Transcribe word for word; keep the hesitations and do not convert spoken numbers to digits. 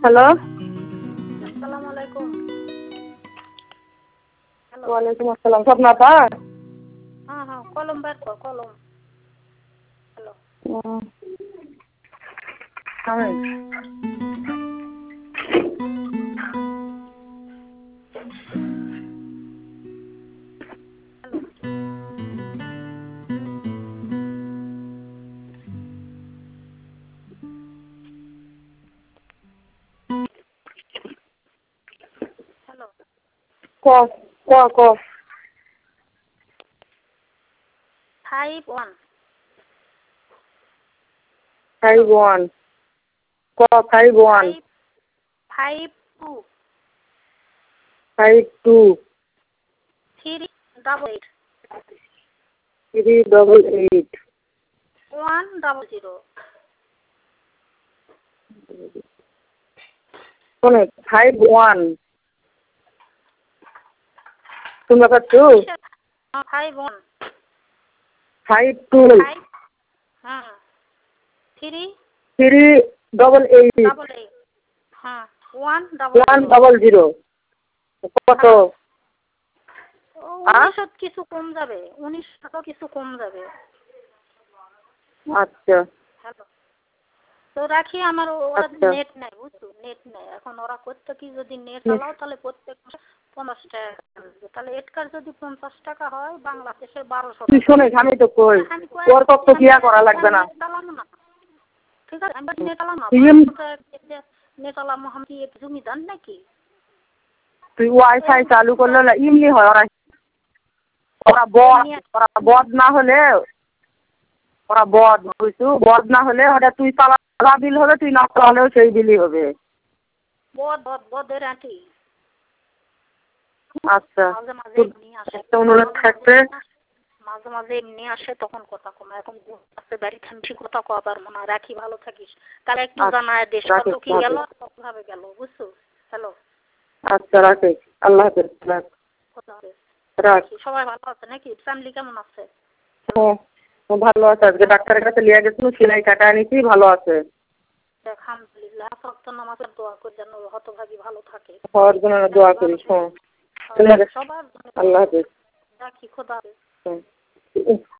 Hello. আসসালামু আলাইকুম। Hello. ওয়ালাইকুম আসসালাম। স্বপ্না আপা? হ্যাঁ হ্যাঁ কলম বের কর কলম। হ্যালো। হুম। হ্যাঁ। হ্যালো। হ্যালো। ক ক ক ফাইভ ওয়ান ফাইভ ওয়ান ক five one five five two five two three double eight three double eight one double zero. শোনে ফাইভ ওয়ান শুনতে পাচ্ছ? Five one five two five হ্যাঁ three three double eight double eight হ্যাঁ one double one zero. Double zero কত? উনিশশো কিছু কম যাবে, উনিশশো কিছু কম যাবে। আচ্ছা হ্যালো। তো রাখি আমার ওরা আচ্ছা নেট নাই বুঝছো, নেট নাই এখন। ওরা করতে কি যদি নেট চালাও তাহলে প্রত্যেক পঞ্চাশ টাকা লাগবে। তাহলে এটকার যদি পঞ্চাশ টাকা হয় বাংলাদেশের বারোশো তুই টাকা। শোনে আমি তো কই তোর কত কিয়া করা লাগবে না। চালাম না ঠিক আছে, আমি নেট চালাম না। নেট চালাম আমি কি জমিদার নাকি? তুই ওয়াইফাই চালু করলে এমনি হয়। ওরা ওরা বদ ওরা বদ না হলে ওরা বদ বুঝছু, বদ না হলে ওটা তুই চালা বিল হবে, তুই না চালালেও সেই বিলই হবে। বদ বদ বদের আঁটি। আচ্ছা মাঝে মাঝে এমনি আসে, একটা অনুরোধ থাকবে। মাঝে মাঝে এমনি আসে তখন কথা কম। এখন আছে বাড়ি থামছি কথা কবার মনে হয়। রাখি, ভালো থাকিস। তাহলে একটু জানায় দেশ কত কি গেল কিভাবে গেল বুঝছো। হ্যালো। আচ্ছা রাখে। আল্লাহ হাফেজ। রাখ রাখ। সবাই ভালো আছে নাকি? ফ্যামিলি কেমন আছে? হ্যাঁ ভালো আছে। আজকে ডাক্তারের কাছে লিয়ে গেছিল, সেলাই কাটা আনিছি, ভালো আছে। আলহামদুলিল্লাহ। সপ্তাহ নামাজের দোয়া করে যেন হতভাগী ভালো থাকে। হওয়ার জন্য দোয়া করিস। হ্যাঁ সবার আল্লাহ হাফেজ। রাখি, খোদা হাফেজ।